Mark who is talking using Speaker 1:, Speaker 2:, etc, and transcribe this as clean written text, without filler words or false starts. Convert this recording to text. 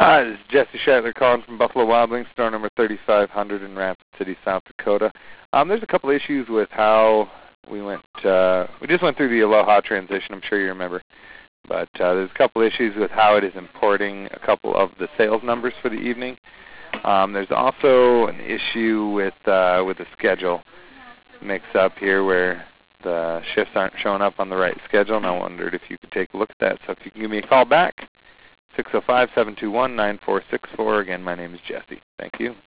Speaker 1: Hi, this is Jesse Shatler calling from Buffalo Wild Wings, store number 3500 in Rapid City, South Dakota. There's a couple issues with how we just went through the Aloha transition, I'm sure you remember. But there's a couple issues with how it is importing a couple of the sales numbers for the evening. There's also an issue with the schedule mix-up here where the shifts aren't showing up on the right schedule, and I wondered if you could take a look at that. So if you can give me a call back, 605-721-9464. Again, my name is Jesse. Thank you.